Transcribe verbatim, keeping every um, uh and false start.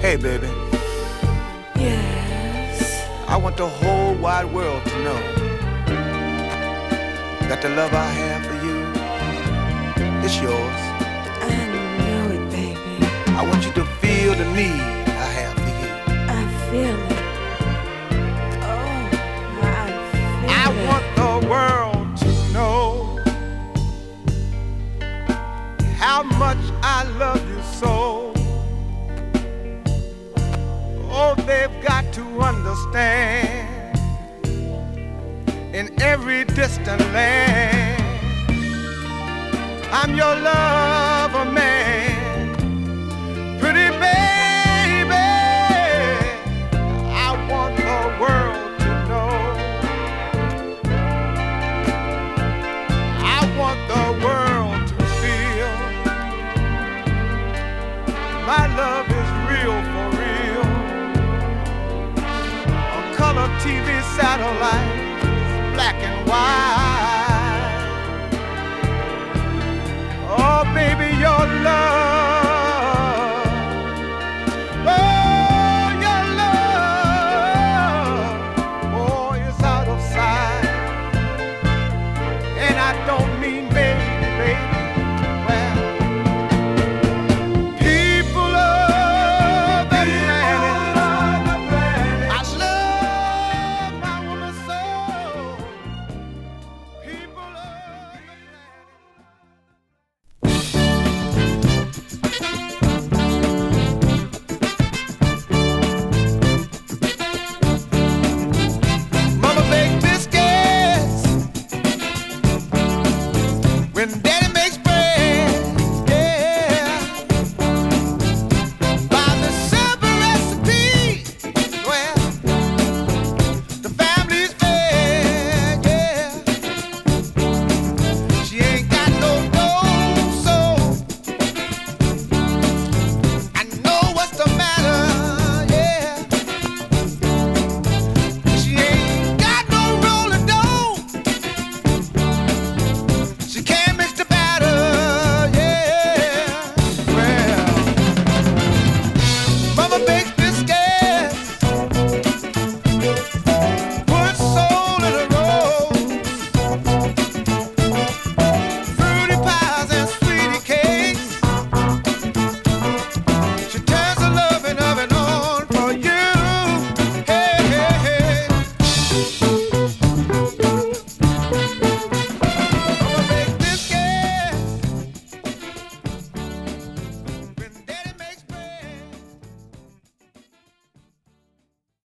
Hey, baby. Yes. I want the whole wide world to know that the love I have for you is yours. I know it, baby. I want you to feel the need I have for you. I feel it. Oh, I feel I it. want the world to know how much I love you so. Oh, they've got to understand in every distant land I'm your lover man, pretty baby. I want the world to know. I want the world to feel my love is real for real. Color T V satellite, black and white. Oh, baby, your love